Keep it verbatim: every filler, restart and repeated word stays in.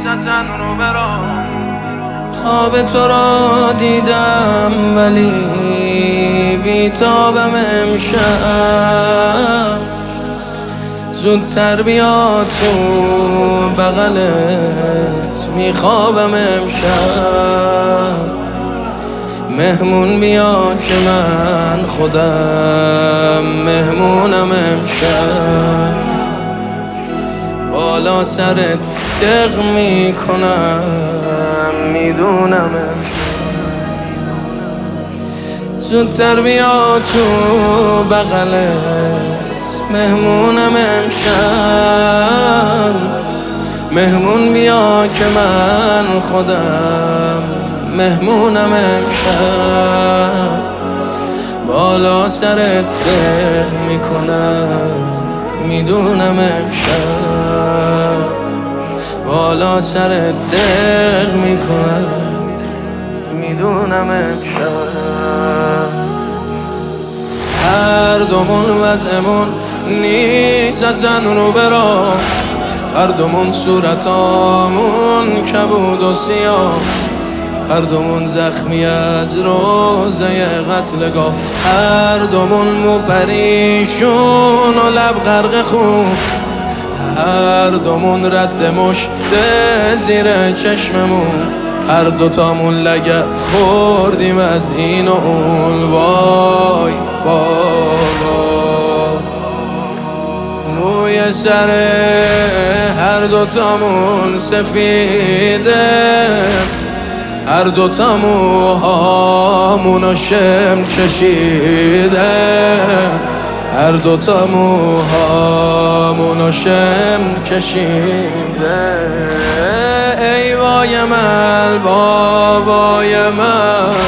اصلا رو برا خواب تو را دیدم ولی بیتابم امشب زودتر بیا تو بغلت میخوابم امشب مهمون بیا که من خودم مهمونم امشب بالا سرت دق میکنم میدونم زودتر بیا تو بغلت مهمونم امشب مهمون بیا که من خودم مهمونم امشب بالا سرت دق میکنم میدونم امشب بالا سرت دق میکنم میدونم امشب هر دومون وضعمون نیست اصلا رو برا هر دومون صورتامون کبود و سیاه هر دومون زخمی از روزه قتلگاه هر دومون مو پریشون و لب غرق خون هر دومون رد مشت زیر چشممون هر دوتامون لگد خوردیم از این و اون وای بابا موی سر هر دوتامون سفیده هر دوتا موهامونو شم کشیده هر دوتا موهامونو شم کشیده ای وای من بابای من